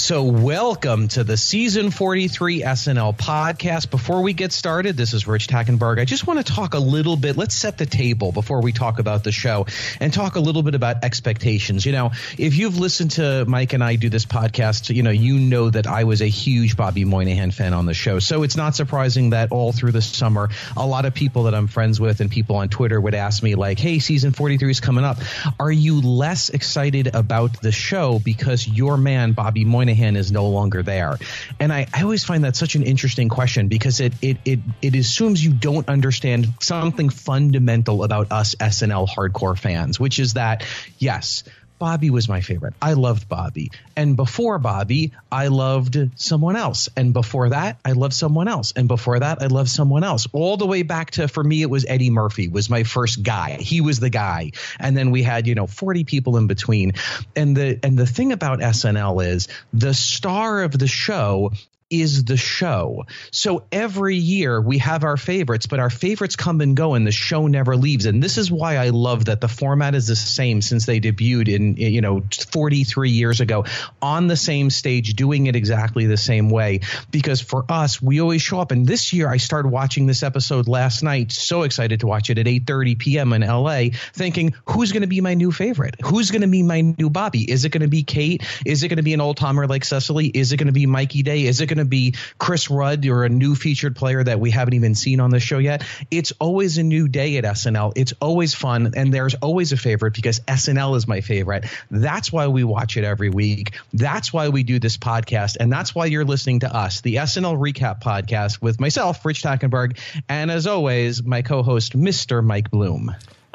So welcome to the season 43 SNL podcast. Before we get started, this is Rich Tackenberg. I just want to talk a little bit. Let's set the table before we talk about the show and talk a little bit about expectations. You know, if you've listened to Mike and I do this podcast, you know that I was a huge Bobby Moynihan fan on the show. So it's not surprising that all through the summer, a lot of people that I'm friends with and people on Twitter would ask me like, hey, season 43 is coming up. Are you less excited about the show because your man, Bobby Moynihan, is no longer there? And I always find that such an interesting question because it assumes you don't understand something fundamental about us SNL hardcore fans, which is that, yes, Bobby was my favorite. I loved Bobby. And before Bobby, I loved someone else. And before that, I loved someone else. And before that, I loved someone else. All the way back to, for me, it was Eddie Murphy was my first guy. He was the guy. And then we had, 40 people in between. And the thing about SNL is the star of the show is the show. So every year we have our favorites, but our favorites come and go and the show never leaves. And this is why I love that the format is the same since they debuted in 43 years ago on the same stage, doing it exactly the same way. Because for us, we always show up. And this year I started watching this episode last night, so excited to watch it at 8:30 p.m. in LA, thinking, who's going to be my new favorite? Who's going to be my new Bobby? Is it going to be Kate? Is it going to be an old timer like Cecily? Is it going to be Mikey Day? Is it going to be Chris Rudd or a new featured player that we haven't even seen on the show yet? It's always a new day at SNL. It's always fun, and there's always a favorite because SNL is my favorite. That's why we watch it every week. That's why we do this podcast, and that's why you're listening to us, the SNL Recap Podcast, with myself, Rich Tackenberg, and as always, my co-host, Mr. Mike Bloom.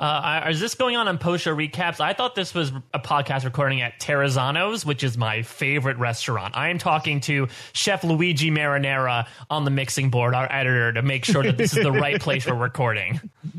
Is this going on post-show recaps? I thought this was a podcast recording at Terrazano's, which is my favorite restaurant. I am talking to Chef Luigi Marinara on the mixing board, our editor, to make sure that this is the right place for recording.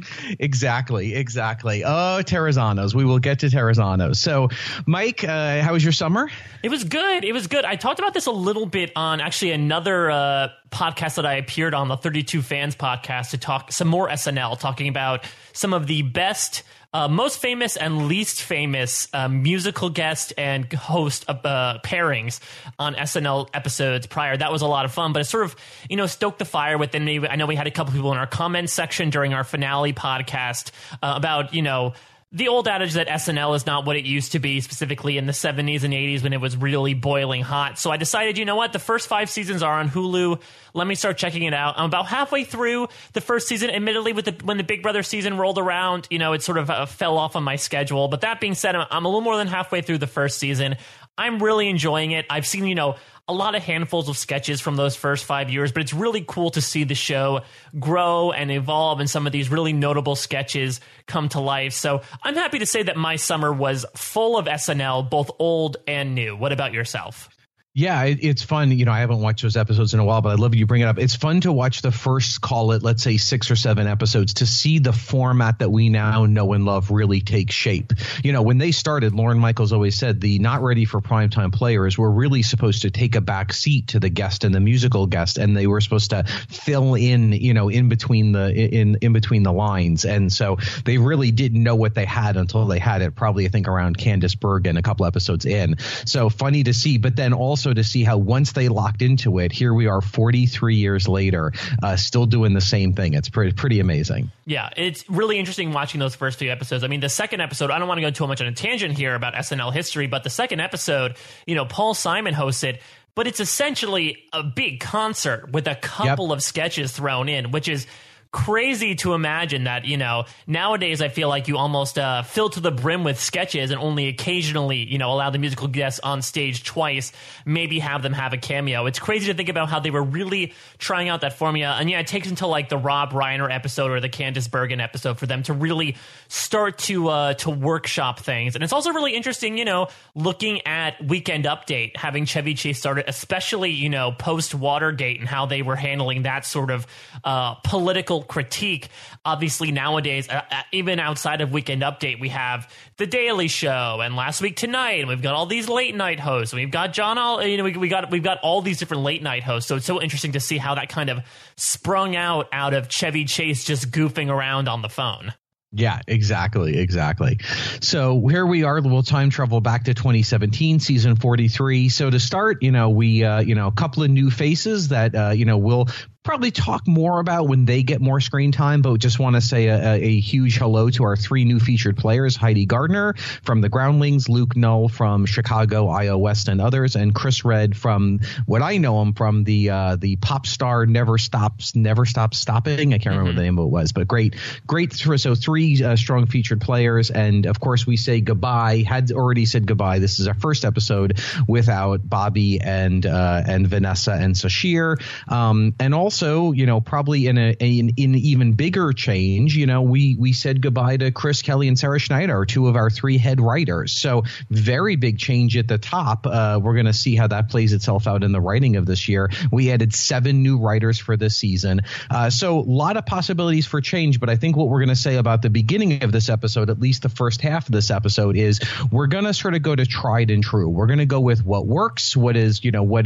Exactly. Oh, Terrazano's. We will get to Terrazano's. So, Mike, how was your summer? It was good. I talked about this a little bit on actually another podcast that I appeared on, the 32 Fans podcast, to talk some more SNL, talking about some of the best, most famous and least famous musical guest and host pairings on SNL episodes prior. That was a lot of fun, but it sort of, stoked the fire within me. I know we had a couple people in our comments section during our finale podcast about, the old adage that SNL is not what it used to be, specifically in the 70s and 80s when it was really boiling hot. So I decided, the first 5 seasons are on Hulu. Let me start checking it out. I'm about halfway through the first season. Admittedly, when the Big Brother season rolled around, it sort of fell off on my schedule. But that being said, I'm a little more than halfway through the first season. I'm really enjoying it. I've seen, a lot of handfuls of sketches from those first 5 years, but it's really cool to see the show grow and evolve and some of these really notable sketches come to life. So I'm happy to say that my summer was full of SNL, both old and new. What about yourself? Yeah, it's fun. I haven't watched those episodes in a while, but I love you bring it up. It's fun to watch the first, call it, let's say 6 or 7 episodes to see the format that we now know and love really take shape. When they started, Lorne Michaels always said the not ready for primetime players were really supposed to take a back seat to the guest and the musical guest, and they were supposed to fill in, in between the lines. And so they really didn't know what they had until they had it, probably, I think, around Candice Bergen a couple episodes in. So funny to see, but then also to see how once they locked into it, here we are 43 years later, still doing the same thing. It's pretty amazing. Yeah, it's really interesting watching those first few episodes. I mean, the second episode, I don't want to go too much on a tangent here about SNL history, but the second episode, Paul Simon hosted, but it's essentially a big concert with a couple of sketches thrown in, which is crazy to imagine that, nowadays I feel like you almost fill to the brim with sketches and only occasionally, allow the musical guests on stage twice, maybe have them have a cameo. It's crazy to think about how they were really trying out that formula. And it takes until like the Rob Reiner episode or the Candice Bergen episode for them to really start to workshop things. And it's also really interesting, looking at Weekend Update, having Chevy Chase started, especially, post Watergate and how they were handling that sort of political critique. Obviously nowadays, even outside of Weekend Update, we have The Daily Show and Last Week Tonight, and we've got all these late night hosts. We've got we've got all these different late night hosts. So it's so interesting to see how that kind of sprung out of Chevy Chase just goofing around on the phone. Yeah, exactly. So here we are. We'll time travel back to 2017, season 43. So to start, we a couple of new faces that we'll probably talk more about when they get more screen time, but just want to say a huge hello to our three new featured players: Heidi Gardner from the Groundlings, Luke Null from Chicago, Io West and others, and Chris Red from what I know him from the pop star Never Stops Stopping. I can't remember what the name of it was, but great. So three strong featured players, and of course we say goodbye. Had already said goodbye. This is our first episode without Bobby and Vanessa and Sashir, and also, probably in an even bigger change, we said goodbye to Chris Kelly and Sarah Schneider, two of our three head writers. So very big change at the top. We're going to see how that plays itself out in the writing of this year. We added 7 new writers for this season. So a lot of possibilities for change. But I think what we're going to say about the beginning of this episode, at least the first half of this episode, is we're going to sort of go to tried and true. We're going to go with what works, what is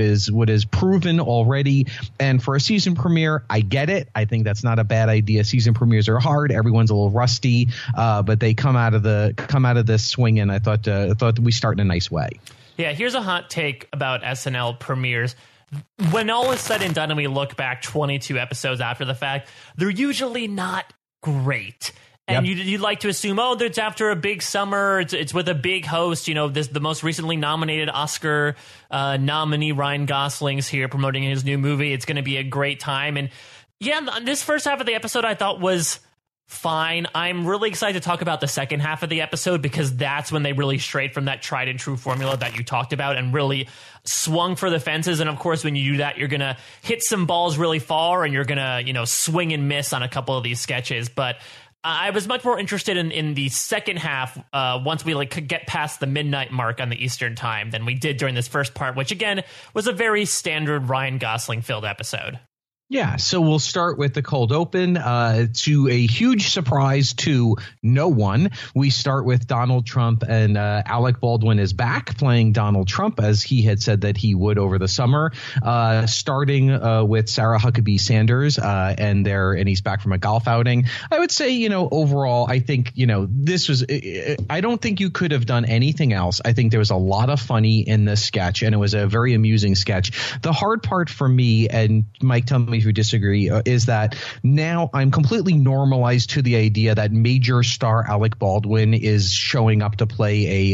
proven already. And for a season premiere, I get it. I think that's not a bad idea. Season premieres are hard. Everyone's a little rusty, but they come out of this swinging. I thought we start in a nice way. Yeah, here's a hot take about SNL premieres. When all is said and done and we look back 22 episodes after the fact, they're usually not great. And you'd like to assume, it's after a big summer, it's with a big host. The most recently nominated Oscar nominee Ryan Gosling's here promoting his new movie. It's going to be a great time. And yeah, this first half of the episode I thought was fine. I'm really excited to talk about the second half of the episode, because that's when they really strayed from that tried and true formula that you talked about and really swung for the fences. And of course, when you do that, you're going to hit some balls really far and you're going to, swing and miss on a couple of these sketches. But I was much more interested in the second half once we could get past the midnight mark on the Eastern time than we did during this first part, which again was a very standard Ryan Gosling filled episode. Yeah, so we'll start with the cold open. To a huge surprise to no one, we start with Donald Trump, and Alec Baldwin is back playing Donald Trump, as he had said that he would over the summer, starting with Sarah Huckabee Sanders, and he's back from a golf outing. I would say, overall, I think, this was I don't think you could have done anything else. I think there was a lot of funny in this sketch, and it was a very amusing sketch. The hard part for me, and Mike, tell me if you disagree, is that now I'm completely normalized to the idea that major star Alec Baldwin is showing up to play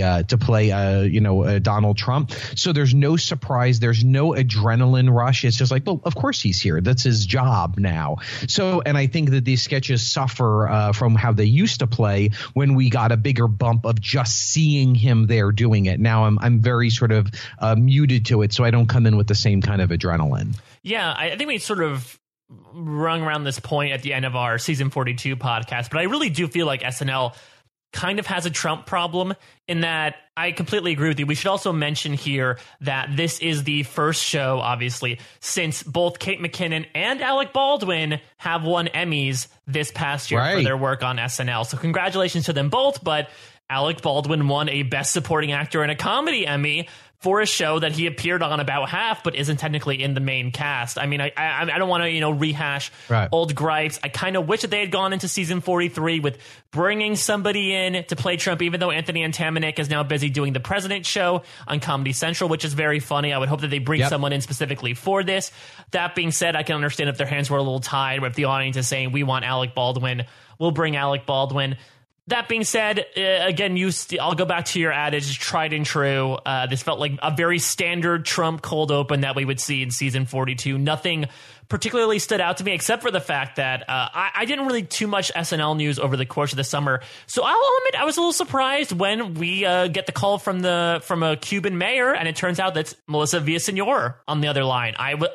Donald Trump. So there's no surprise, there's no adrenaline rush. It's just like, well, of course he's here. That's his job now. So, and I think that these sketches suffer from how they used to play when we got a bigger bump of just seeing him there doing it. Now I'm very sort of muted to it, so I don't come in with the same kind of adrenaline. Yeah, I think we sort of rung around this point at the end of our season 42 podcast, but I really do feel like SNL kind of has a Trump problem in that I completely agree with you. We should also mention here that this is the first show, obviously, since both Kate McKinnon and Alec Baldwin have won Emmys this past year for their work on SNL. So congratulations to them both, but Alec Baldwin won a Best Supporting Actor in a Comedy Emmy for a show that he appeared on about half, but isn't technically in the main cast. I mean, I don't want to, rehash old gripes. I kind of wish that they had gone into season 43 with bringing somebody in to play Trump, even though Anthony Antamanik is now busy doing the President Show on Comedy Central, which is very funny. I would hope that they bring someone in specifically for this. That being said, I can understand if their hands were a little tied, or if the audience is saying, we want Alec Baldwin, we'll bring Alec Baldwin. That being said, again, I'll go back to your adage, tried and true. This felt like a very standard Trump cold open that we would see in season 42. Nothing particularly stood out to me, except for the fact that I didn't really too much SNL news over the course of the summer. So I'll admit I was a little surprised when we get the call from a Cuban mayor, and it turns out that's Melissa Villaseñor on the other line.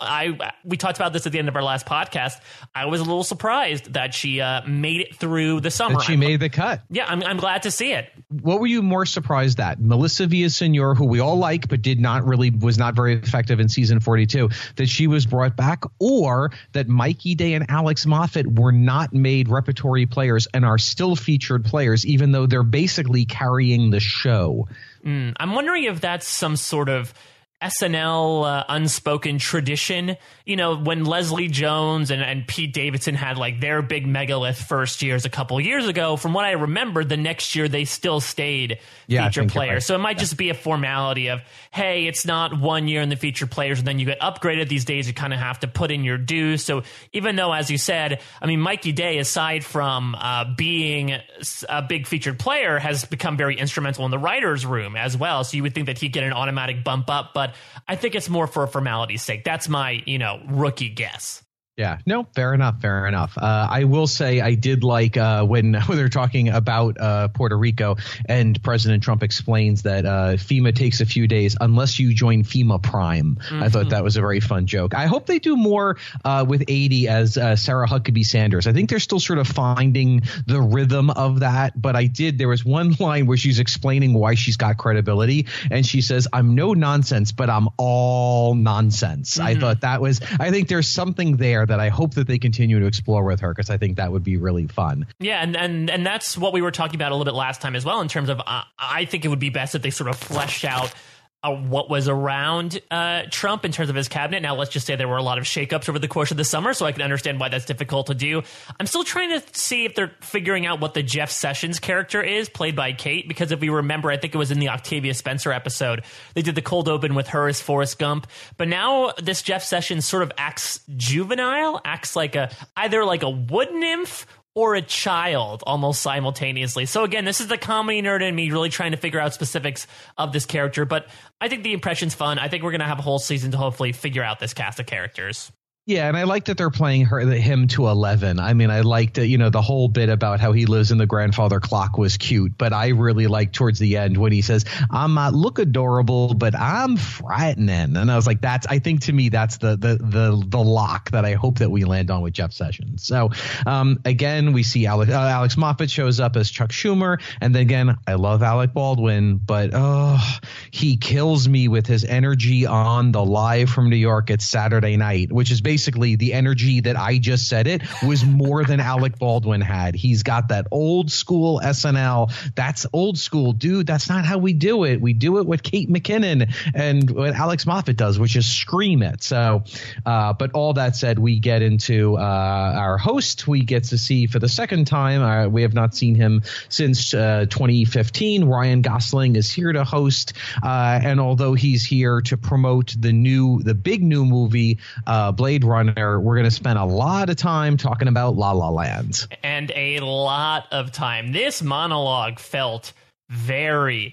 We talked about this at the end of our last podcast. I was a little surprised that she made it through the summer. That she made the cut. Yeah, I'm glad to see it. What were you more surprised at? Melissa Villaseñor, who we all like, but was not very effective in season 42, that she was brought back, or that Mikey Day and Alex Moffat were not made repertory players and are still featured players, even though they're basically carrying the show? I'm wondering if that's some sort of SNL unspoken tradition. You know, when Leslie Jones and Pete Davidson had like their big megalith first years a couple years ago, from what I remember, the next year they still stayed feature players. Right. So it might just be a formality of, hey, it's not 1 year in the feature players and then you get upgraded. These days you kind of have to put in your dues. So even though, as you said, I mean, Mikey Day, aside from being a big featured player, has become very instrumental in the writer's room as well. So you would think that he'd get an automatic bump up, but I think it's more for formality's sake. That's my, rookie guess. Yeah, no, fair enough. I will say I did like when they're talking about Puerto Rico and President Trump explains that FEMA takes a few days unless you join FEMA Prime. Mm-hmm. I thought that was a very fun joke. I hope they do more with 80 as Sarah Huckabee Sanders. I think they're still sort of finding the rhythm of that. But there was one line where she's explaining why she's got credibility. And she says, I'm no nonsense, but I'm all nonsense. Mm-hmm. I think there's something there that I hope that they continue to explore with her, because I think that would be really fun. Yeah, and that's what we were talking about a little bit last time as well, in terms of I think it would be best if they sort of fleshed out what was around Trump in terms of his cabinet. Now, let's just say there were a lot of shakeups over the course of the summer, so I can understand why that's difficult to do. I'm still trying to see if they're figuring out what the Jeff Sessions character is, played by Kate, because if we remember, I think it was in the Octavia Spencer episode, they did the cold open with her as Forrest Gump. But now this Jeff Sessions sort of acts juvenile, acts like either like a wood nymph or a child almost simultaneously. So again, this is the comedy nerd in me really trying to figure out specifics of this character, but I think the impression's fun. I think we're going to have a whole season to hopefully figure out this cast of characters. Yeah, and I like that they're playing him to 11. I mean, I liked the whole bit about how he lives in the grandfather clock was cute, but I really like towards the end when he says, "I'm not look adorable, but I'm frightening," and I was like, I think to me that's the lock that I hope that we land on with Jeff Sessions. So again, we see Alex Moffat shows up as Chuck Schumer, and then again, I love Alec Baldwin, but he kills me with his energy on the Live from New York at Saturday night, which is basically the energy that I just said it was more than Alec Baldwin had. He's got that old school SNL. That's old school, dude. That's not how we do it. We do it with Kate McKinnon and what Alex Moffat does, which is scream it. So, but all that said, we get into our host. We get to see for the second time. We have not seen him since 2015. Ryan Gosling is here to host. And although he's here to promote the big new movie, Blade Runner, we're going to spend a lot of time talking about La La Land. And a lot of time. This monologue felt very,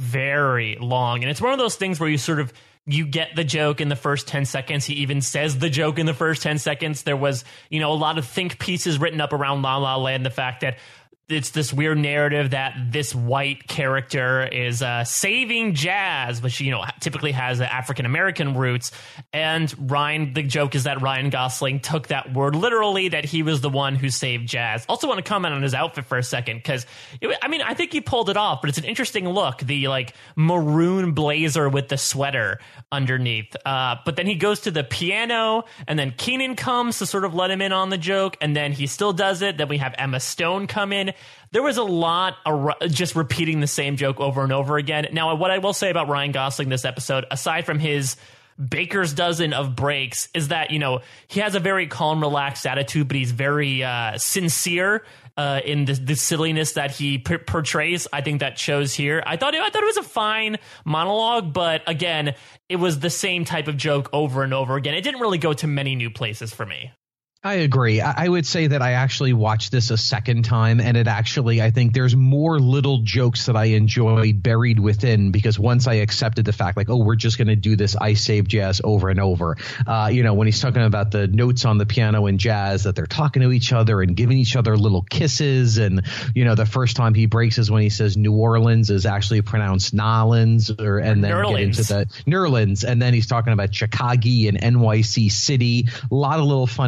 very long. And it's one of those things where you get the joke in the first 10 seconds. He even says the joke in the first 10 seconds. There was, a lot of think pieces written up around La La Land. The fact that it's this weird narrative that this white character is saving jazz, which, typically has African-American roots. And the joke is that Ryan Gosling took that word literally, that he was the one who saved jazz. Also want to comment on his outfit for a second, because, I think he pulled it off, but it's an interesting look. The, maroon blazer with the sweater underneath. But then he goes to the piano, and then Keenan comes to sort of let him in on the joke, and then he still does it. Then we have Emma Stone come in. There was a lot of just repeating the same joke over and over again. Now, what I will say about Ryan Gosling this episode, aside from his baker's dozen of breaks, is that, he has a very calm, relaxed attitude, but he's very sincere in the silliness that he portrays. I think that shows here. I thought it was a fine monologue, but again, it was the same type of joke over and over again. It didn't really go to many new places for me. I agree. I would say that I actually watched this a second time, and I think there's more little jokes that I enjoyed buried within, because once I accepted the fact, we're just going to do this I Save Jazz over and over. When he's talking about the notes on the piano in jazz, that they're talking to each other and giving each other little kisses. And, the first time he breaks is when he says New Orleans is actually pronounced Nolans, and then get into the Nerlens. And then he's talking about Chicago and NYC City. A lot of little funny things.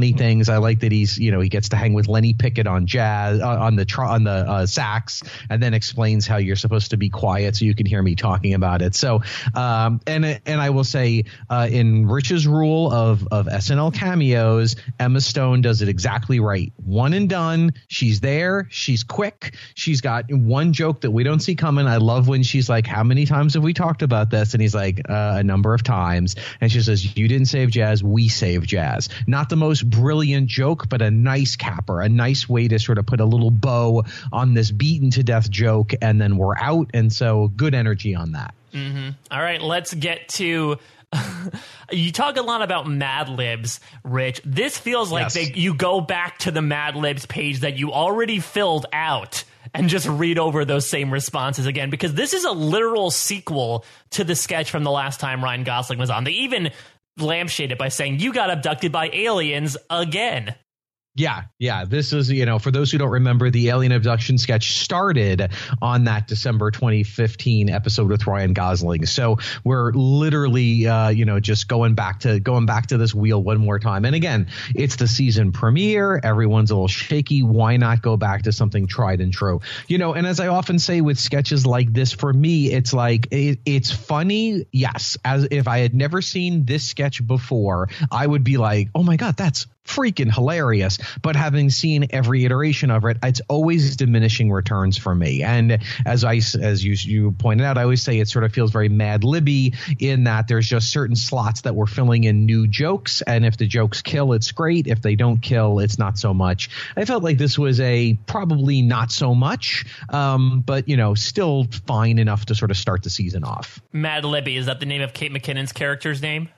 because I like that he's, he gets to hang with Lenny Pickett on jazz, on the sax, and then explains how you're supposed to be quiet so you can hear me talking about it. So, and I will say, in Rich's rule of SNL cameos, Emma Stone does it exactly right. One and done. She's there. She's quick. She's got one joke that we don't see coming. I love when she's like, how many times have we talked about this? And he's like, a number of times. And she says, you didn't save jazz. We save jazz. Not the most brilliant joke, but a nice capper, a nice way to sort of put a little bow on this beaten to death joke. And then we're out. And so good energy on that. Mm-hmm. All right, let's get to you talk a lot about Mad Libs, Rich. This feels like you go back to the Mad Libs page that you already filled out and just read over those same responses again, because this is a literal sequel to the sketch from the last time Ryan Gosling was on. They even lampshade it by saying, you got abducted by aliens again. Yeah. This is, for those who don't remember, the alien abduction sketch started on that December 2015 episode with Ryan Gosling. So we're literally, just going back to this wheel one more time. And again, it's the season premiere. Everyone's a little shaky. Why not go back to something tried and true? And as I often say with sketches like this, for me, it's like it's funny. Yes. As if I had never seen this sketch before, I would be like, oh my God, that's freaking hilarious. But having seen every iteration of it, it's always diminishing returns for me. And as you pointed out, I always say it sort of feels very Mad Libby in that there's just certain slots that we're filling in new jokes. And if the jokes kill, it's great. If they don't kill, it's not so much. I felt like this was probably not so much, but still fine enough to sort of start the season off. Mad Libby, is that the name of Kate McKinnon's character's name?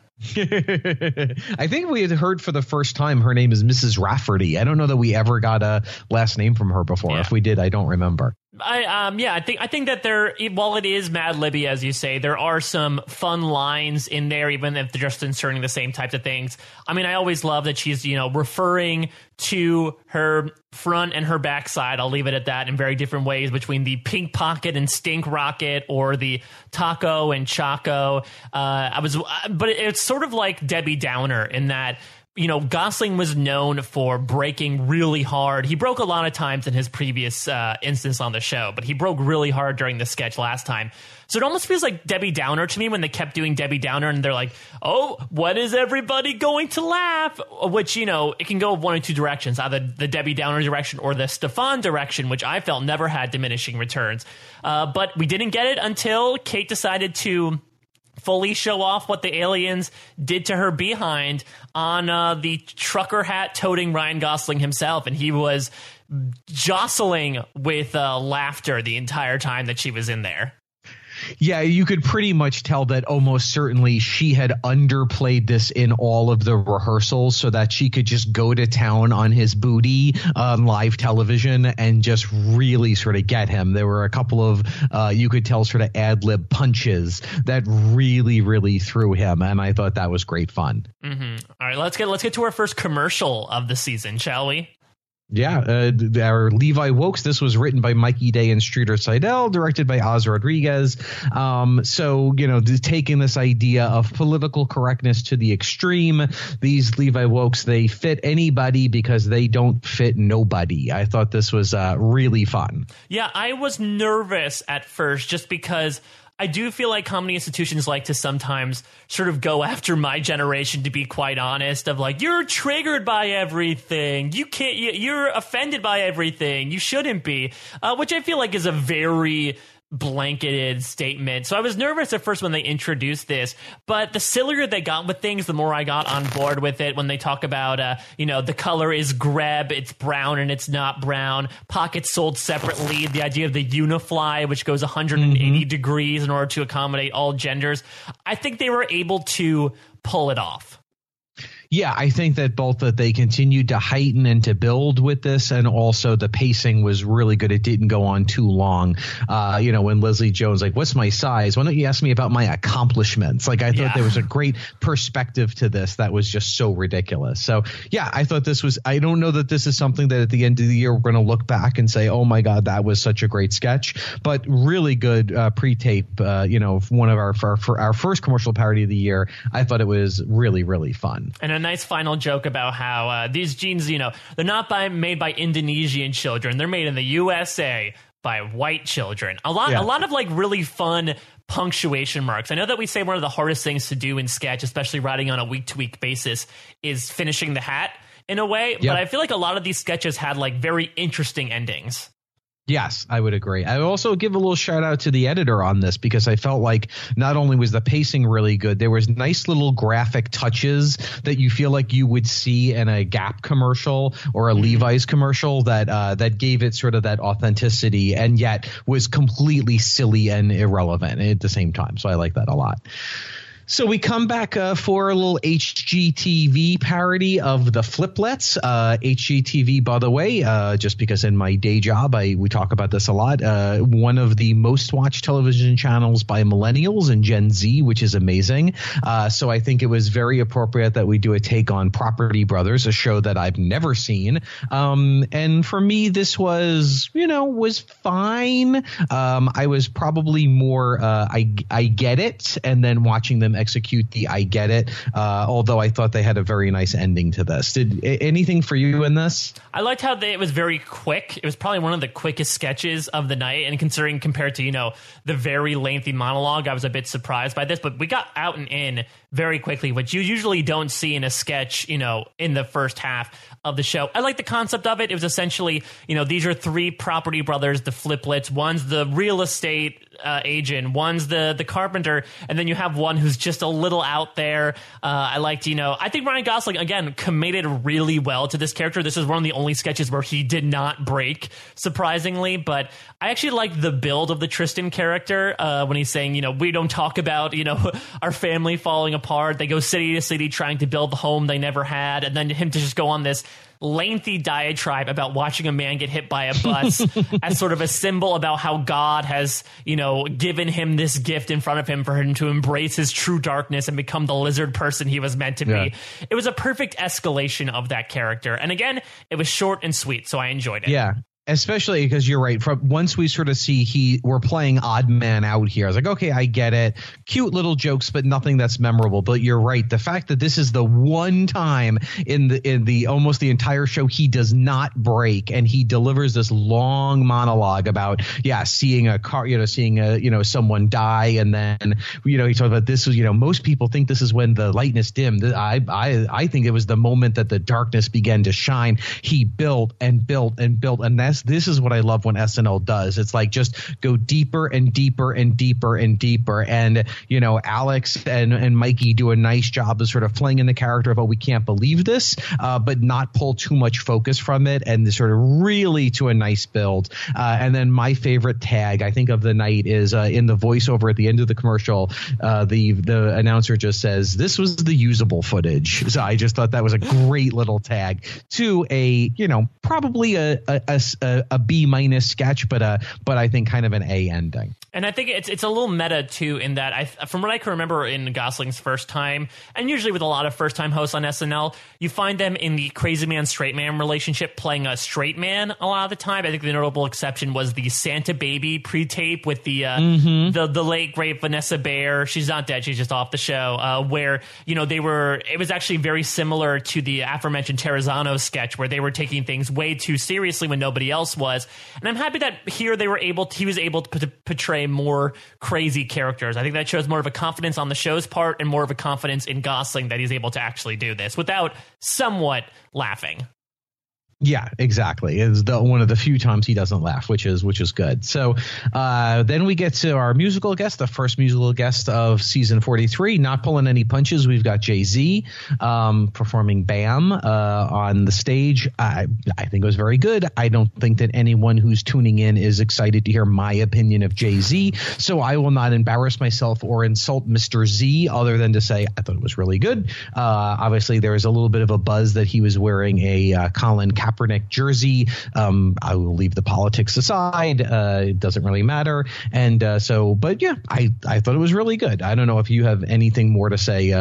I think we had heard for the first time her name is Mrs. Rafferty. I don't know that we ever got a last name from her before. Yeah. If we did, I don't remember. I think that while it is Mad Libby, as you say, there are some fun lines in there, even if they're just inserting the same types of things. I mean, I always love that she's, referring to her front and her backside. I'll leave it at that, in very different ways, between the Pink Pocket and Stink Rocket, or the Taco and Choco. But it's sort of like Debbie Downer in that, Gosling was known for breaking really hard. He broke a lot of times in his previous instance on the show, but he broke really hard during the sketch last time. So it almost feels like Debbie Downer to me when they kept doing Debbie Downer, and they're like, oh, when is everybody going to laugh? Which, it can go one of two directions, either the Debbie Downer direction or the Stefan direction, which I felt never had diminishing returns. But we didn't get it until Kate decided to fully show off what the aliens did to her behind on the trucker hat toting Ryan Gosling himself. And he was jostling with laughter the entire time that she was in there. Yeah, you could pretty much tell that almost certainly she had underplayed this in all of the rehearsals so that she could just go to town on his booty on live television and just really sort of get him. There were a couple of, you could tell, sort of ad-lib punches that really, really threw him. And I thought that was great fun. Mm-hmm. All right, let's get to our first commercial of the season, shall we? Yeah, our Levi Wokes. This was written by Mikey Day and Streeter Seidel, directed by Oz Rodriguez. So, taking this idea of political correctness to the extreme, these Levi Wokes, they fit anybody because they don't fit nobody. I thought this was really fun. Yeah, I was nervous at first just because I do feel like comedy institutions like to sometimes sort of go after my generation, to be quite honest, of like, you're triggered by everything. You're offended by everything. You shouldn't be, which I feel like is a very blanketed statement. So I was nervous at first when they introduced this, but the sillier they got with things, the more I got on board with it. When they talk about, the color is greb, it's brown and it's not brown. Pockets sold separately. The idea of the Unifly, which goes 180 degrees in order to accommodate all genders. I think they were able to pull it off. Yeah, I think that both that they continued to heighten and to build with this, and also the pacing was really good. It didn't go on too long. When Leslie Jones, like, what's my size? Why don't you ask me about my accomplishments? Like, I thought there was a great perspective to this that was just so ridiculous. So, yeah, I thought this was, I don't know that this is something that at the end of the year we're going to look back and say, oh my God, that was such a great sketch, but really good pre-tape, one of our first commercial parody of the year. I thought it was really, really fun. And nice final joke about how these jeans, they're not made by Indonesian children. They're made in the USA by white children. A lot of like really fun punctuation marks. I know that we say one of the hardest things to do in sketch, especially writing on a week-to-week basis, is finishing the hat in a way. But I feel like a lot of these sketches had like very interesting endings. Yes, I would agree. I would also give a little shout out to the editor on this, because I felt like not only was the pacing really good, there was nice little graphic touches that you feel like you would see in a Gap commercial or a Levi's commercial that gave it sort of that authenticity, and yet was completely silly and irrelevant at the same time. So I like that a lot. So we come back for a little HGTV parody of the Fliplets. HGTV, by the way, just because in my day job we talk about this a lot, one of the most watched television channels by millennials and Gen Z, which is amazing. So I think it was very appropriate that we do a take on Property Brothers, a show that I've never seen. And for me, this was fine. I was probably more I get it, and then watching them execute the I get it, although I thought they had a very nice ending to this. Did anything for you in this? I liked how it was very quick. It was probably one of the quickest sketches of the night, and considering compared to the very lengthy monologue, I was a bit surprised by this, but we got out and in very quickly, which you usually don't see in a sketch, in the first half of the show. I like the concept of it. It was essentially, these are three property brothers, the Fliplets. One's the real estate agent, one's the carpenter, and then you have one who's just a little out there. I liked, I think Ryan Gosling, again, committed really well to this character. This is one of the only sketches where he did not break, surprisingly, but I actually like the build of the Tristan character when he's saying, we don't talk about, our family falling apart. They go city to city trying to build the home they never had, and then him to just go on this lengthy diatribe about watching a man get hit by a bus as sort of a symbol about how God has, given him this gift in front of him for him to embrace his true darkness and become the lizard person he was meant to be. It was a perfect escalation of that character. And again, it was short and sweet, so I enjoyed it. Yeah. Especially because you're right. Once we sort of see we're playing odd man out here, I was like, okay, I get it. Cute little jokes, but nothing that's memorable. But you're right. The fact that this is the one time in the almost the entire show he does not break, and he delivers this long monologue about seeing a car, seeing someone die, and then he talks about this is most people think this is when the lightness dimmed. I think it was the moment that the darkness began to shine. He built and built and built, and this is what I love when SNL does. It's like just go deeper and deeper and deeper and deeper. And, Alex and Mikey do a nice job of sort of playing in the character of, we can't believe this, but not pull too much focus from it, and sort of really to a nice build. And then my favorite tag, I think, of the night is in the voiceover at the end of the commercial. The announcer just says, "This was the usable footage." So I just thought that was a great little tag to a, probably a B- sketch, but I think kind of an A ending. And I think it's a little meta too, in that from what I can remember in Gosling's first time, and usually with a lot of first time hosts on SNL, you find them in the crazy man straight man relationship playing a straight man a lot of the time. I think the notable exception was the Santa Baby pre-tape with the late great Vanessa Bayer. She's not dead, she's just off the show. Where it was actually very similar to the aforementioned Terrazzano sketch, where they were taking things way too seriously when nobody else was. And I'm happy that here he was able to portray more crazy characters. I think that shows more of a confidence on the show's part and more of a confidence in Gosling that he's able to actually do this without somewhat laughing. Yeah, exactly. It's one of the few times he doesn't laugh, which is good. So then we get to our musical guest, the first musical guest of season 43. Not pulling any punches. We've got Jay-Z performing Bam on the stage. I think it was very good. I don't think that anyone who's tuning in is excited to hear my opinion of Jay-Z. So I will not embarrass myself or insult Mr. Z other than to say I thought it was really good. Obviously, there was a little bit of a buzz that he was wearing a Colin Cowherd Kaepernick jersey. I will leave the politics aside. It doesn't really matter. And but yeah, I thought it was really good. I don't know if you have anything more to say.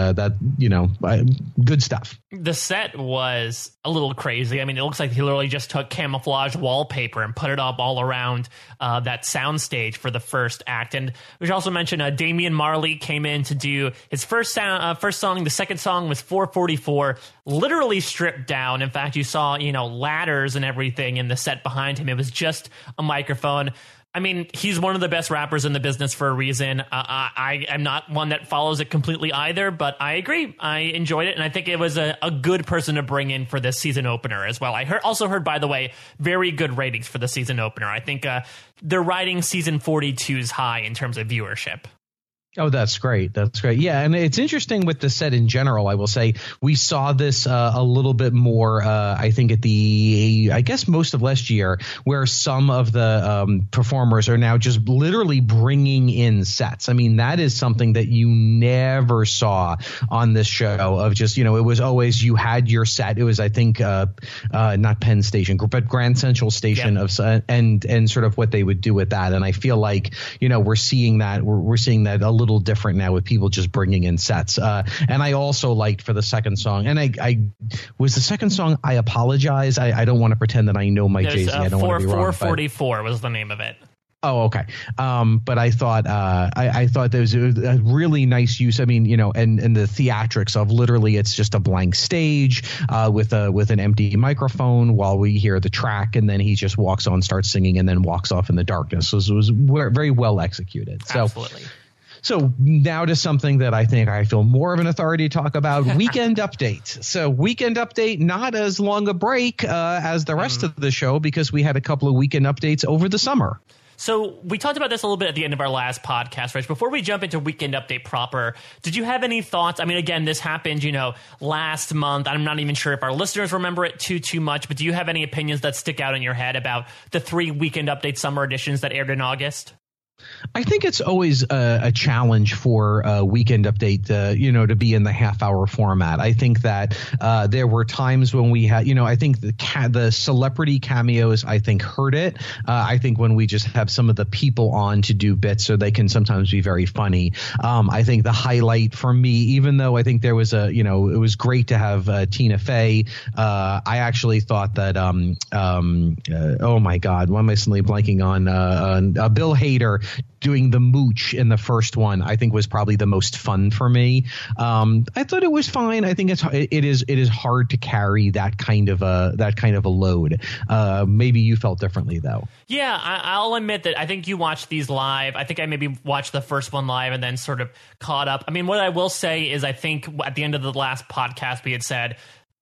Good stuff. The set was a little crazy. I mean, it looks like he literally just took camouflage wallpaper and put it up all around that soundstage for the first act. And we should also mention Damian Marley came in to do his first song. The second song was 444, literally stripped down. In fact, you saw, ladders and everything in the set behind him. It was just a microphone. I mean, he's one of the best rappers in the business for a reason. I am not one that follows it completely either, but I agree. I enjoyed it, and I think it was a good person to bring in for this season opener as well. I also heard, by the way, very good ratings for the season opener. I think they're riding season 42's high in terms of viewership. Oh, that's great. That's great. Yeah. And it's interesting with the set in general. I will say we saw this a little bit more, I think I guess most of last year, where some of the performers are now just literally bringing in sets. I mean, that is something that you never saw on this show of just, it was always you had your set. It was, I think, not Penn Station, but Grand Central Station and sort of what they would do with that. And I feel like, we're seeing that a little different now with people just bringing in sets. And I also liked for the second song, and I was the second song, I apologize. I don't want to pretend that I know my Jay-Z. I don't want to be wrong. 444 was the name of it. Oh, okay. But I thought I thought there was a really nice use. I mean, and the theatrics of literally it's just a blank stage with an empty microphone while we hear the track, and then he just walks on, starts singing, and then walks off in the darkness. So it was very well executed. Absolutely. So now to something that I think I feel more of an authority to talk about, Weekend Update. So Weekend Update, not as long a break as the rest of the show, because we had a couple of Weekend Updates over the summer. So we talked about this a little bit at the end of our last podcast, Rich. Before we jump into Weekend Update proper, did you have any thoughts? I mean, again, this happened, last month. I'm not even sure if our listeners remember it too much, but do you have any opinions that stick out in your head about the 3 Weekend Update summer editions that aired in August? I think it's always a challenge for Weekend Update, to be in the half-hour format. I think that there were times when we had, I think the celebrity cameos, I think, hurt it. I think when we just have some of the people on to do bits, so they can sometimes be very funny. I think the highlight for me, even though I think there was it was great to have Tina Fey. I actually thought that, oh my God, why am I suddenly blanking on Bill Hader doing the mooch in the first one, I think was probably the most fun for me. I thought it was fine. I think it is hard to carry that kind of a load. Maybe you felt differently though. Yeah, I'll admit that I think you watched these live. I think I maybe watched the first one live and then sort of caught up. I mean, what I will say is I think at the end of the last podcast we had said,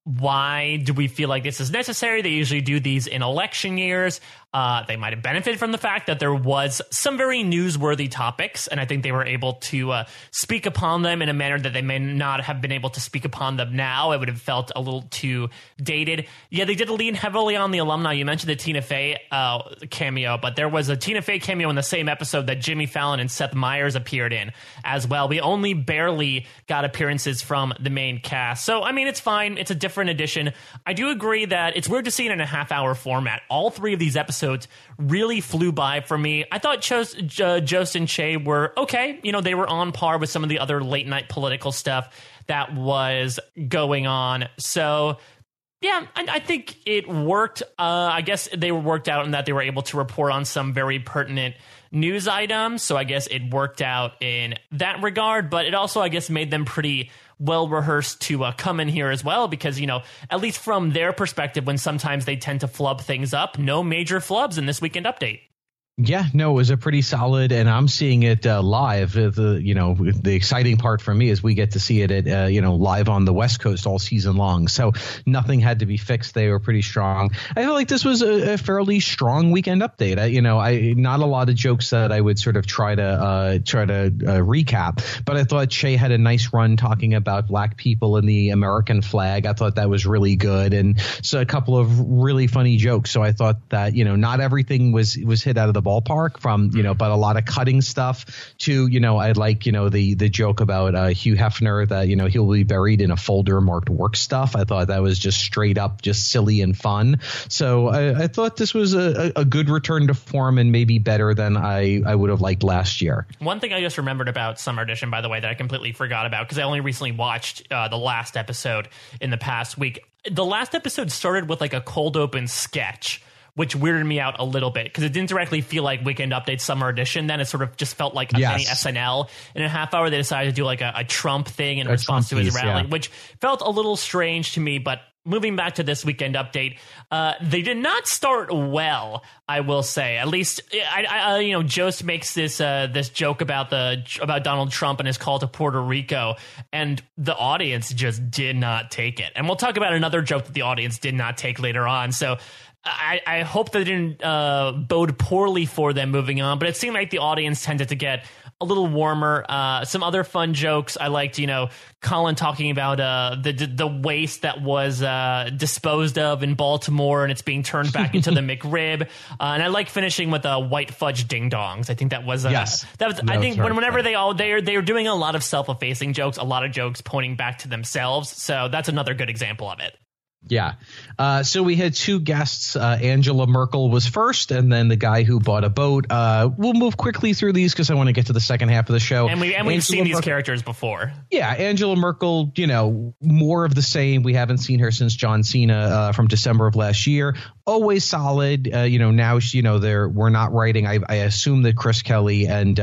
why do we feel like this is necessary? They usually do these in election years. They might have benefited from the fact that there was some very newsworthy topics, and I think they were able to speak upon them in a manner that they may not have been able to speak upon them now. It would have felt a little too dated. Yeah, they did lean heavily on the alumni. You mentioned the Tina Fey cameo, but there was a Tina Fey cameo in the same episode that Jimmy Fallon and Seth Meyers appeared in as well. We only barely got appearances from the main cast. So, I mean, it's fine. It's a different edition. I do agree that it's weird to see it in a half-hour format. All 3 of these episodes really flew by for me. I thought Jost and Che were okay. They were on par with some of the other late night political stuff that was going on. So yeah, I think it worked. I guess they were worked out in that they were able to report on some very pertinent news items. So I guess it worked out in that regard, but it also, I guess, made them pretty well rehearsed to come in here as well, because, at least from their perspective, when sometimes they tend to flub things up, no major flubs in this Weekend Update. Yeah, no, it was a pretty solid, and I'm seeing it live. The exciting part for me is we get to see it at live on the West Coast all season long. So nothing had to be fixed. They were pretty strong. I feel like this was a fairly strong Weekend Update. I not a lot of jokes that I would sort of try to recap, but I thought Che had a nice run talking about black people and the American flag. I thought that was really good, and so a couple of really funny jokes. So I thought that not everything was hit out of the ballpark from, but a lot of cutting stuff to, I like, the joke about Hugh Hefner that, he'll be buried in a folder marked work stuff. I thought that was just straight up just silly and fun. So I thought this was a good return to form and maybe better than I would have liked last year. One thing I just remembered about Summer Edition, by the way, that I completely forgot about because I only recently watched the last episode in the past week. The last episode started with like a cold open sketch, which weirded me out a little bit because it didn't directly feel like Weekend Update Summer Edition. Then it sort of just felt like a mini SNL. In a half hour, they decided to do like a Trump thing in response to his rally, which felt a little strange to me. But moving back to this Weekend Update, they did not start well, I will say. At least, Jost makes this joke about Donald Trump and his call to Puerto Rico, and the audience just did not take it. And we'll talk about another joke that the audience did not take later on. So I hope that didn't bode poorly for them moving on, but it seemed like the audience tended to get a little warmer. Some other fun jokes. I liked, Colin talking about the waste that was disposed of in Baltimore and it's being turned back into the McRib. And I like finishing with white fudge ding dongs. I think that was whenever they're doing a lot of self-effacing jokes, a lot of jokes pointing back to themselves. So that's another good example of it. Yeah. So we had two guests. Angela Merkel was first, and then the guy who bought a boat. We'll move quickly through these because I want to get to the second half of the show. And we've seen these characters before. Yeah. Angela Merkel, more of the same. We haven't seen her since John Cena from December of last year. Always solid. Now, we're not writing. I assume that Chris Kelly and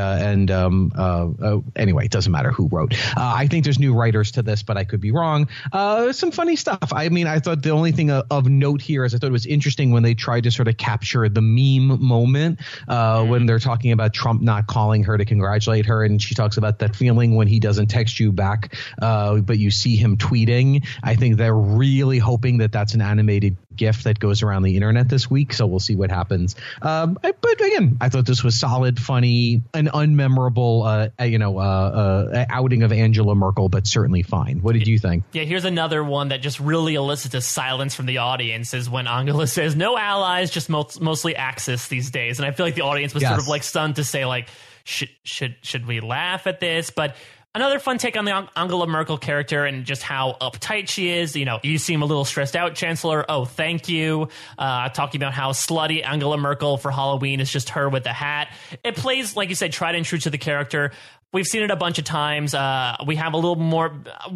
anyway, it doesn't matter who wrote. I think there's new writers to this, but I could be wrong. Some funny stuff. I mean, I thought the only thing of note here is I thought it was interesting when they tried to sort of capture the meme moment when they're talking about Trump not calling her to congratulate her. And she talks about that feeling when he doesn't text you back, but you see him tweeting. I think they're really hoping that that's an animated GIF that goes around the internet this week. So we'll see what happens. But again, I thought this was solid, funny, an unmemorable, outing of Angela Merkel, but certainly fine. What did you think? Yeah, here's another one that just really elicits a silence from the audience is when Angela says, no allies, just mostly Axis these days. And I feel like the audience was sort of like stunned to say, like, should we laugh at this? But another fun take on the Angela Merkel character and just how uptight she is. You seem a little stressed out, Chancellor. Oh, thank you. Talking about how slutty Angela Merkel for Halloween is just her with a hat. It plays, like you said, tried and true to the character. We've seen it a bunch of times. We have a little more.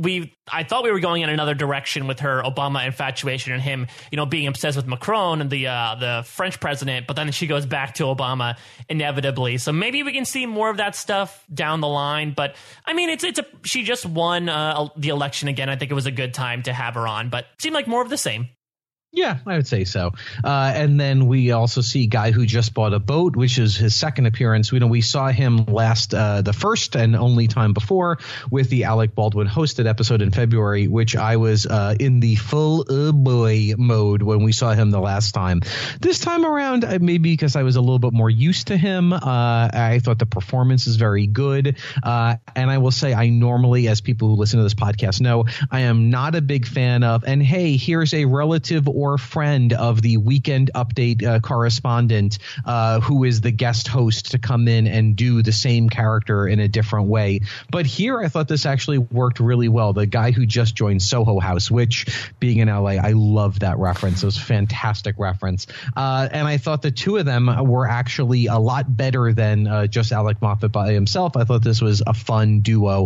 I thought we were going in another direction with her Obama infatuation and him, being obsessed with Macron and the French president. But then she goes back to Obama inevitably. So maybe we can see more of that stuff down the line. But I mean, she just won the election again. I think it was a good time to have her on, but it seemed like more of the same. Yeah, I would say so. And then we also see Guy Who Just Bought a Boat, which is his second appearance. We saw him last, the first and only time before with the Alec Baldwin hosted episode in February, which I was in the full boy mode when we saw him the last time. This time around, maybe because I was a little bit more used to him, I thought the performance is very good. And I will say I normally, as people who listen to this podcast know, I am not a big fan of, and hey, here's a relative or friend of the Weekend Update correspondent who is the guest host to come in and do the same character in a different way. But here I thought this actually worked really well. The guy who just joined Soho House, which being in LA, I love that reference. It was a fantastic reference. And I thought the two of them were actually a lot better than just Alec Moffat by himself. I thought this was a fun duo.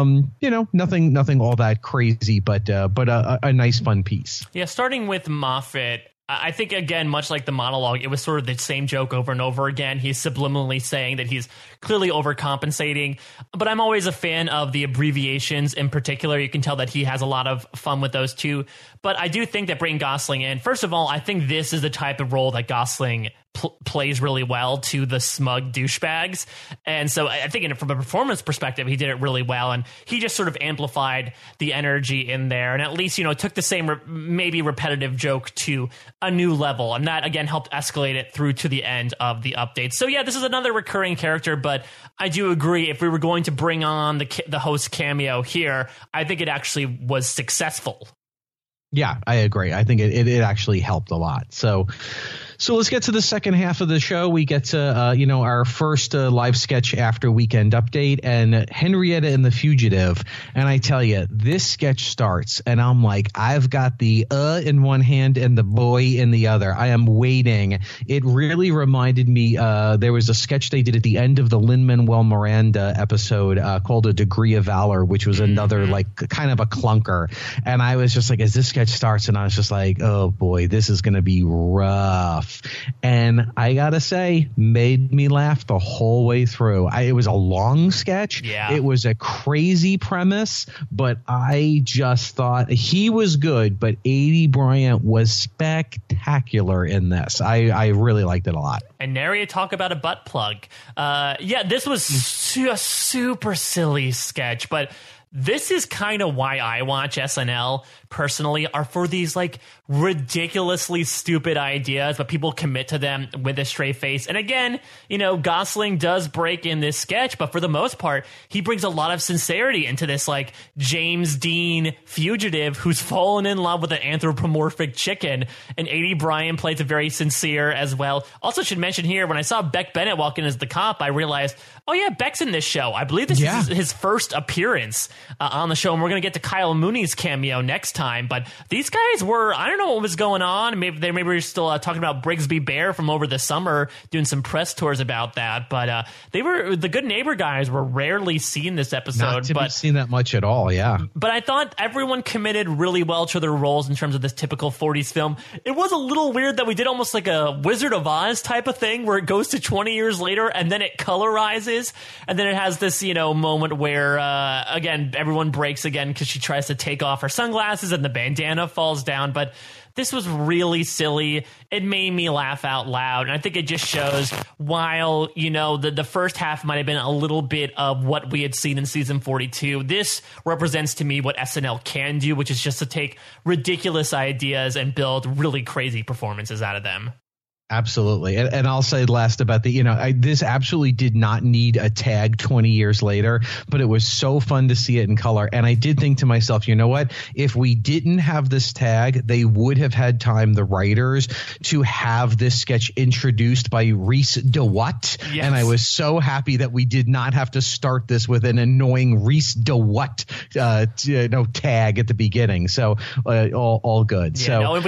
Nothing all that crazy, but a nice fun piece. Yeah, starting with Moffat, I think, again, much like the monologue, it was sort of the same joke over and over again. He's subliminally saying that he's clearly overcompensating. But I'm always a fan of the abbreviations in particular. You can tell that he has a lot of fun with those too. But I do think that bringing Gosling in, first of all, I think this is the type of role that Gosling plays really well to the smug douchebags. And so I think from a performance perspective, he did it really well. And he just sort of amplified the energy in there. And at least, took the same maybe repetitive joke to a new level. And that, again, helped escalate it through to the end of the update. So, yeah, this is another recurring character. But I do agree, if we were going to bring on the host cameo here, I think it actually was successful. Yeah, I agree. I think it actually helped a lot. So So let's get to the second half of the show. We get to, our first live sketch after Weekend Update and Henrietta and the Fugitive. And I tell you, this sketch starts and I'm like, I've got the in one hand and the boy in the other. I am waiting. It really reminded me, there was a sketch they did at the end of the Lin-Manuel Miranda episode called A Degree of Valor, which was another like kind of a clunker. And I was just like, as this sketch starts, and I was just like, oh boy, this is going to be rough. And I gotta say, made me laugh the whole way through. It was a long sketch. Yeah. It was a crazy premise, but I just thought he was good, but Aidy Bryant was spectacular in this. I really liked it a lot. And nary a talk about a butt plug. This was a super silly sketch, but this is kind of why I watch SNL personally, are for these like ridiculously stupid ideas, but people commit to them with a straight face. And again, Gosling does break in this sketch, but for the most part, he brings a lot of sincerity into this like James Dean fugitive who's fallen in love with an anthropomorphic chicken. And Aidy Bryant plays it very sincere as well. Also should mention here, when I saw Beck Bennett walk in as the cop, I realized, oh yeah, Beck's in this show. I believe this is his first appearance on the show, and we're going to get to Kyle Mooney's cameo next time. But these guys were, I don't know what was going on. Maybe they were still talking about Brigsby Bear from over the summer, doing some press tours about that. But the Good Neighbor guys were rarely seen this episode. Not to be seen that much at all, yeah. But I thought everyone committed really well to their roles in terms of this typical 40s film. It was a little weird that we did almost like a Wizard of Oz type of thing, where it goes to 20 years later and then it colorizes, and then it has this moment where again everyone breaks again because she tries to take off her sunglasses and the bandana falls down. But this was really silly. It made me laugh out loud. And I think it just shows, while, the first half might have been a little bit of what we had seen in season 42, this represents to me what SNL can do, which is just to take ridiculous ideas and build really crazy performances out of them. Absolutely. And I'll say last about this absolutely did not need a tag 20 years later, but it was so fun to see it in color. And I did think to myself, you know what? If we didn't have this tag, they would have had time, the writers, to have this sketch introduced by Reese DeWatt. Yes. And I was so happy that we did not have to start this with an annoying Reese DeWatt tag at the beginning. So all good. Yeah,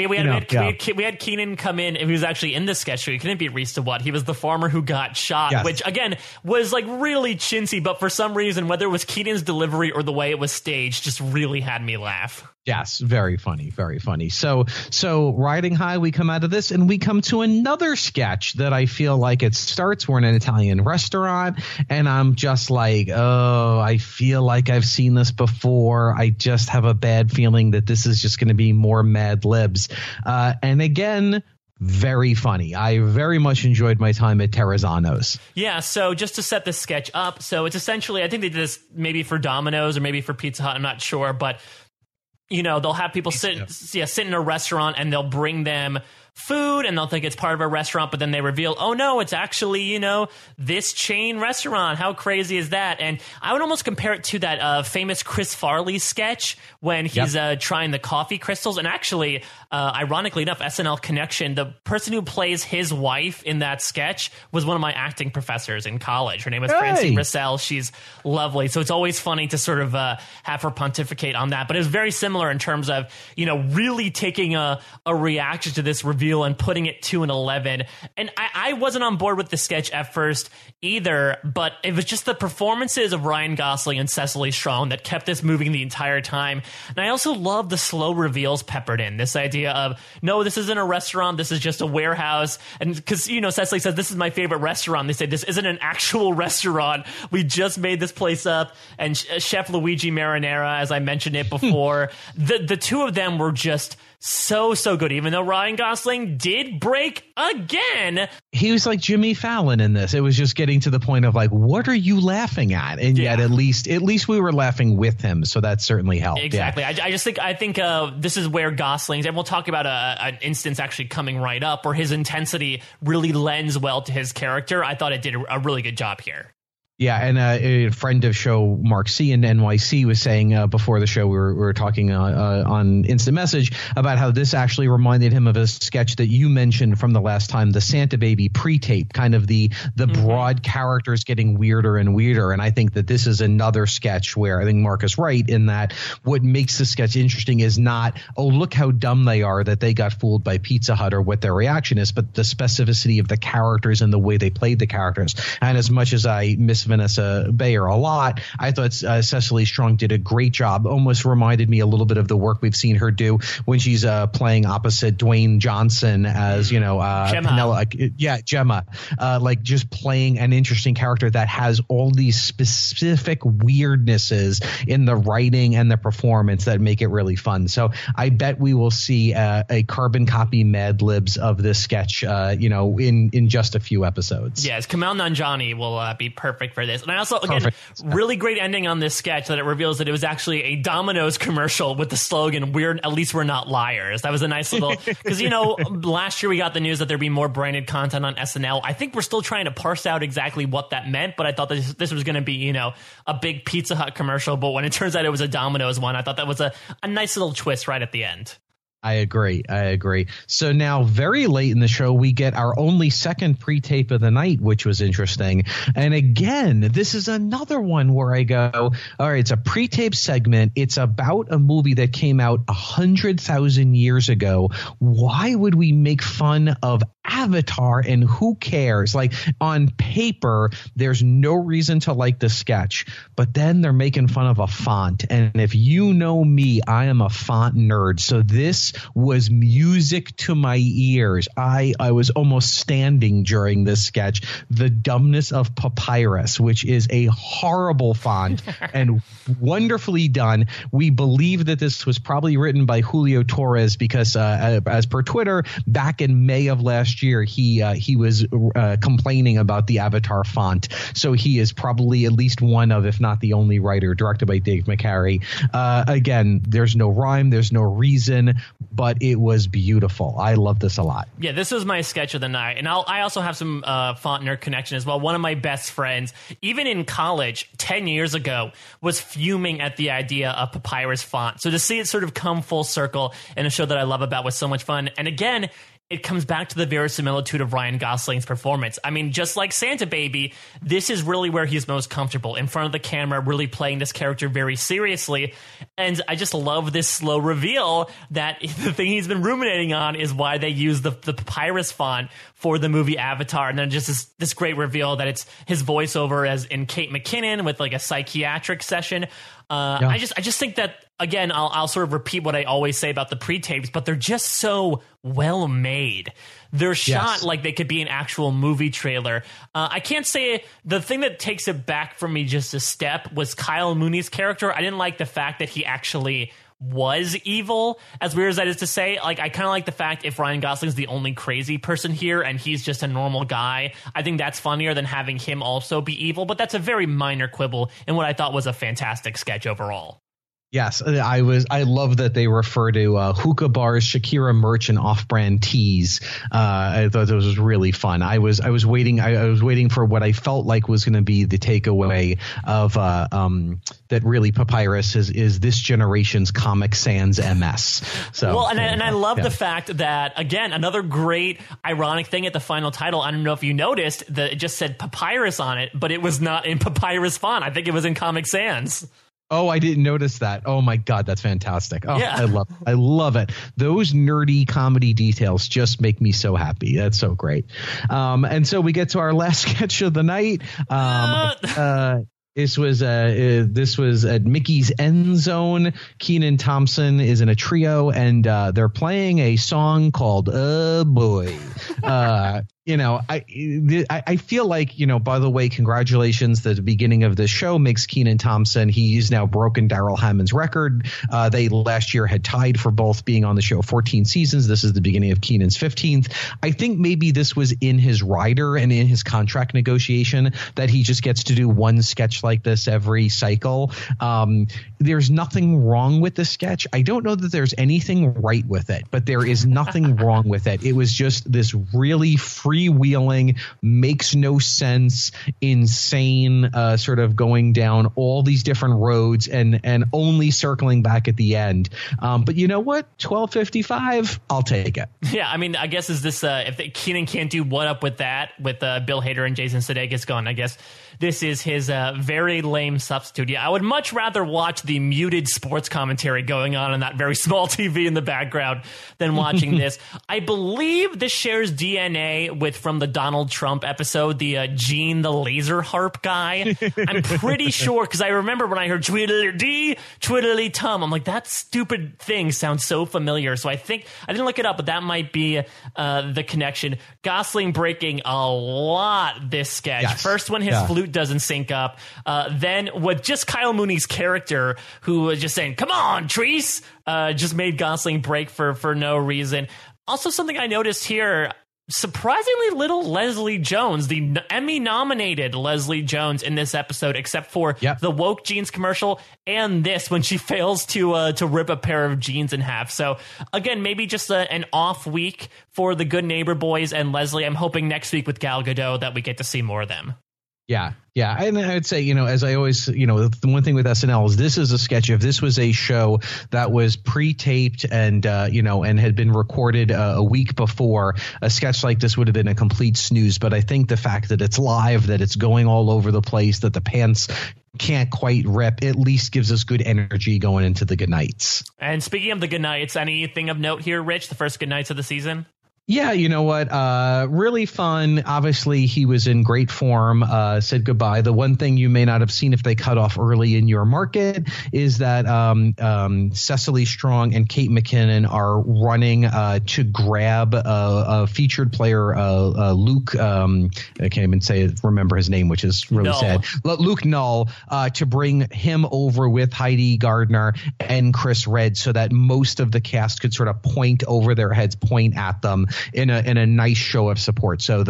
so we had Keenan come in, and he was actually in the sketch show. He couldn't be Reese DeWatt. He was the farmer who got shot, yes. Which again was like really chintzy, but for some reason, whether it was Keenan's delivery or the way it was staged, just really had me laugh. Yes, very funny, very funny. So riding high, we come out of this and we come to another sketch that I feel like it starts. We're in an Italian restaurant and I'm just like, oh, I feel like I've seen this before. I just have a bad feeling that this is just going to be more Mad Libs. And again, very funny. I very much enjoyed my time at Terrazzano's. Yeah, so just to set this sketch up, so it's essentially, I think they did this maybe for Domino's or maybe for Pizza Hut, I'm not sure, but they'll have people sit in a restaurant and they'll bring them food and they'll think it's part of a restaurant, but then they reveal, oh no, it's actually, this chain restaurant. How crazy is that? And I would almost compare it to that famous Chris Farley sketch when he's trying the coffee crystals. And actually, ironically enough, SNL Connection, the person who plays his wife in that sketch was one of my acting professors in college. Her name was Francine Russell. She's lovely. So it's always funny to sort of have her pontificate on that. But it was very similar in terms of, really taking a reaction to this reveal and putting it to an 11. And I wasn't on board with the sketch at first either, but it was just the performances of Ryan Gosling and Cecily Strong that kept this moving the entire time. And I also love the slow reveals peppered in. This idea of, no, this isn't a restaurant, this is just a warehouse. And because, Cecily says, this is my favorite restaurant. They say, this isn't an actual restaurant. We just made this place up. And Chef Luigi Marinara, as I mentioned it before, the two of them were just so good, even though Ryan Gosling did break again. He was like Jimmy Fallon in this. It was just getting to the point of like, what are you laughing at? And yet at least we were laughing with him. So that certainly helped. Exactly. Yeah. I think this is where Gosling's, and we'll talk about an instance actually coming right up where his intensity really lends well to his character. I thought it did a really good job here. Yeah, and a friend of show, Mark C. in NYC, was saying before the show, we were talking on Instant Message about how this actually reminded him of a sketch that you mentioned from the last time, the Santa Baby pre-tape, kind of the broad characters getting weirder and weirder. And I think that this is another sketch where I think Mark is right in that what makes the sketch interesting is not, oh, look how dumb they are that they got fooled by Pizza Hut or what their reaction is, but the specificity of the characters and the way they played the characters. And as much as I miss Vanessa Bayer a lot, I thought Cecily Strong did a great job. Almost reminded me a little bit of the work we've seen her do when she's playing opposite Dwayne Johnson as, Gemma. Gemma, like just playing an interesting character that has all these specific weirdnesses in the writing and the performance that make it really fun. So I bet we will see a carbon copy Mad Libs of this sketch, in just a few episodes. Yes, Kumail Nanjiani will be perfect for this. And I also, again, really great ending on this sketch that it reveals that it was actually a Domino's commercial with the slogan, at least we're not liars. That was a nice little, because, last year we got the news that there'd be more branded content on SNL. I think we're still trying to parse out exactly what that meant, but I thought that this was going to be, a big Pizza Hut commercial. But when it turns out it was a Domino's one, I thought that was a nice little twist right at the end. I agree. So now very late in the show, we get our only second pre-tape of the night, which was interesting. And again, this is another one where I go, all right, it's a pre-tape segment. It's about a movie that came out 100,000 years ago. Why would we make fun of Avatar and who cares? Like on paper, there's no reason to like the sketch, but then they're making fun of a font. And if you know me, I am a font nerd. So this was music to my ears. I was almost standing during this sketch. The dumbness of Papyrus, which is a horrible font and wonderfully done. We believe that this was probably written by Julio Torres because as per Twitter, back in May of last year, he was complaining about the Avatar font. So he is probably at least one of, if not the only writer, directed by Dave McCary. Again, there's no rhyme, there's no reason, but it was beautiful. I love this a lot. Yeah, this was my sketch of the night. And I also have some font nerd connection as well. One of my best friends, even in college 10 years ago, was fuming at the idea of Papyrus font. So to see it sort of come full circle in a show that I love about was so much fun. And again, it comes back to the verisimilitude of Ryan Gosling's performance. I mean, just like Santa Baby, this is really where he's most comfortable, in front of the camera, really playing this character very seriously. And I just love this slow reveal that the thing he's been ruminating on is why they use the Papyrus font for the movie Avatar. And then just this great reveal that it's his voiceover as in Kate McKinnon with like a psychiatric session. Yeah. I just think that, again, I'll sort of repeat what I always say about the pre-tapes, but they're just so well made. They're shot like they could be an actual movie trailer. I can't say the thing that takes it back from me just a step was Kyle Mooney's character. I didn't like the fact that he actually was evil, as weird as that is to say. Like, I kind of like the fact if Ryan Gosling's the only crazy person here and he's just a normal guy, I think that's funnier than having him also be evil. But that's a very minor quibble in what I thought was a fantastic sketch overall. Yes, I love that they refer to hookah bars, Shakira merch, and off-brand teas. I thought it was really fun. I was waiting for what I felt like was going to be the takeaway of that really Papyrus is this generation's Comic Sans MS. So well, and I love the fact that, again, another great ironic thing at the final title. I don't know if you noticed that it just said Papyrus on it, but it was not in Papyrus font. I think it was in Comic Sans. Oh, I didn't notice that. Oh my God, that's fantastic. Oh, yeah. I love it. Those nerdy comedy details just make me so happy. That's so great. And so we get to our last sketch of the night. This was at Mickey's End Zone. Kenan Thompson is in a trio, and they're playing a song called Boy. I feel like, by the way, congratulations. The beginning of this show makes Kenan Thompson. He's now broken Darrell Hammond's record. They last year had tied for both being on the show 14 seasons. This is the beginning of Kenan's 15th. I think maybe this was in his rider and in his contract negotiation that he just gets to do one sketch like this every cycle. There's nothing wrong with the sketch. I don't know that there's anything right with it, but there is nothing wrong with it. It was just this really free freewheeling, makes no sense, insane, sort of going down all these different roads and only circling back at the end. But you know what? 12:55, I'll take it. Yeah, I mean, I guess is this if Keenan can't do what up with that with Bill Hader and Jason Sudeikis gone, I guess this is his very lame substitute. Yeah, I would much rather watch the muted sports commentary going on that very small TV in the background than watching this. I believe this shares DNA with from the Donald Trump episode, the Gene the laser harp guy. I'm pretty sure because I remember when I heard Tweedledee, Tweedledee-tum, I'm like, that stupid thing sounds so familiar. So I think I didn't look it up, but that might be the connection. Gosling breaking a lot this sketch. Yes. First when his flute doesn't sync up, then with just Kyle Mooney's character who was just saying, come on, Treese, just made Gosling break for no reason. Also, something I noticed here, surprisingly little Leslie Jones, the Emmy-nominated Leslie Jones in this episode, except for the woke jeans commercial and this when she fails to rip a pair of jeans in half. So again, maybe just an off week for the Good Neighbor boys and Leslie. I'm hoping next week with Gal Gadot that we get to see more of them. Yeah. And I would say, as I always, the one thing with SNL is this is a sketch. If this was a show that was pre-taped and, and had been recorded a week before, a sketch like this would have been a complete snooze. But I think the fact that it's live, that it's going all over the place, that the pants can't quite rip, at least gives us good energy going into the goodnights. And speaking of the goodnights, anything of note here, Rich, the first goodnights of the season? Yeah, you know what? Really fun. Obviously, he was in great form, said goodbye. The one thing you may not have seen if they cut off early in your market is that Cecily Strong and Kate McKinnon are running to grab a featured player, Luke. I can't even remember his name, which is really sad. Luke Null, to bring him over with Heidi Gardner and Chris Redd so that most of the cast could sort of point over their heads, point at them in a nice show of support. So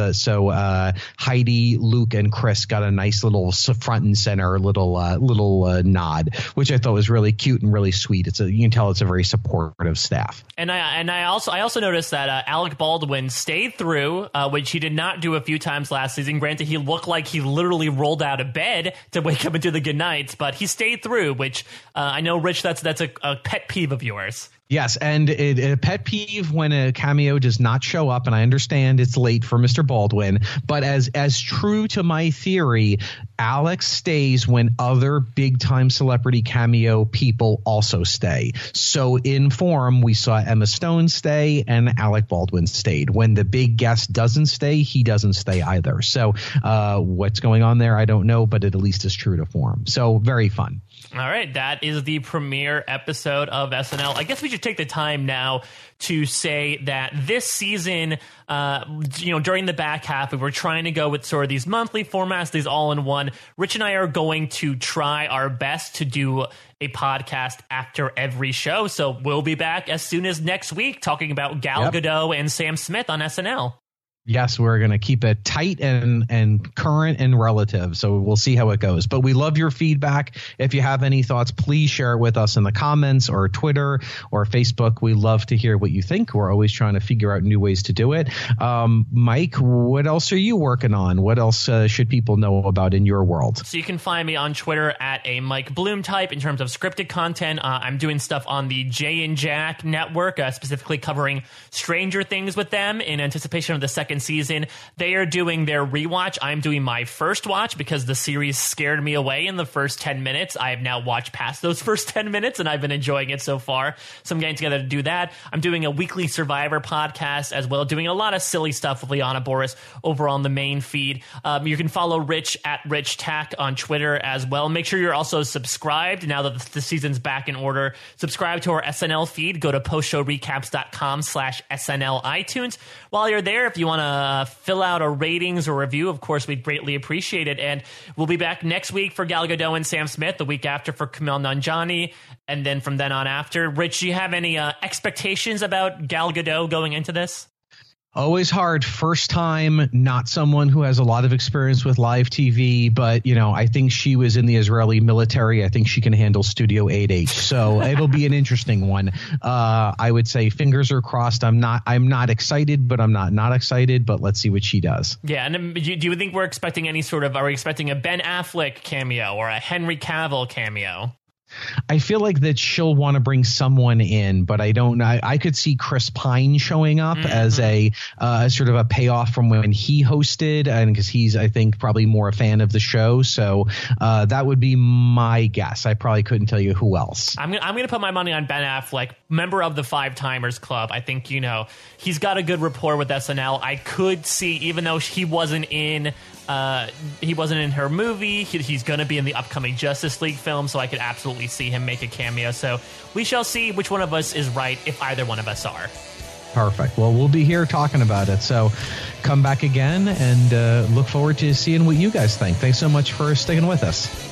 Heidi, Luke, and Chris got a nice little front and center little nod, which I thought was really cute and really sweet. You can tell it's a very supportive staff. And I also noticed that Alec Baldwin stayed through, which he did not do a few times last season. Granted, he looked like he literally rolled out of bed to wake up and do the goodnights, but he stayed through, which I know, Rich, that's a pet peeve of yours. Yes, and a pet peeve when a cameo does not show up, and I understand it's late for Mr. Baldwin, but as true to my theory, Alex stays when other big-time celebrity cameo people also stay. So in form, we saw Emma Stone stay and Alec Baldwin stayed. When the big guest doesn't stay, he doesn't stay either. So what's going on there, I don't know, but it at least is true to form. So very fun. All right, that is the premiere episode of SNL. I guess we should take the time now to say that this season, during the back half, we were trying to go with sort of these monthly formats, these all-in-one. Rich and I are going to try our best to do a podcast after every show. So we'll be back as soon as next week talking about Gal Gadot and Sam Smith on SNL. Yes, we're going to keep it tight and current and relative. So we'll see how it goes. But we love your feedback. If you have any thoughts, please share it with us in the comments or Twitter or Facebook. We love to hear what you think. We're always trying to figure out new ways to do it. Mike, what else are you working on? What else should people know about in your world? So you can find me on Twitter at a Mike Bloom type in terms of scripted content. I'm doing stuff on the Jay and Jack network, specifically covering Stranger Things with them in anticipation of the second season. They are doing their rewatch. I'm doing my first watch because the series scared me away in the first 10 minutes. I have now watched past those first 10 minutes and I've been enjoying it so far. So I'm getting together to do that. I'm doing a weekly Survivor podcast as well, doing a lot of silly stuff with Liana Boris over on the main feed. You can follow Rich at Rich Tack on Twitter as well. Make sure you're also subscribed now that the season's back in order. Subscribe to our SNL feed. Go to postshowrecaps.com/SNL iTunes. While you're there, if you want to fill out a ratings or review, of course, we'd greatly appreciate it. And we'll be back next week for Gal Gadot and Sam Smith, the week after for Kumail Nanjiani, and then from then on after. Rich, do you have any expectations about Gal Gadot going into this? Always hard. First time, not someone who has a lot of experience with live TV, but, I think she was in the Israeli military. I think she can handle Studio 8H. So it'll be an interesting one. I would say fingers are crossed. I'm not excited, but I'm not excited. But let's see what she does. Yeah. And do you think we're expecting are we expecting a Ben Affleck cameo or a Henry Cavill cameo? I feel like that she'll want to bring someone in, but I don't know. I could see Chris Pine showing up as a sort of a payoff from when he hosted, and because he's, I think, probably more a fan of the show. So that would be my guess. I probably couldn't tell you who else. I'm gonna put my money on Ben Affleck, member of the Five Timers Club. I think he's got a good rapport with SNL. I could see, even though he wasn't in her movie, he's going to be in the upcoming Justice League film, so I could absolutely see him make a cameo. So we shall see which one of us is right, if either one of us are. Perfect. Well, we'll be here talking about it. So come back again and look forward to seeing what you guys think. Thanks so much for sticking with us.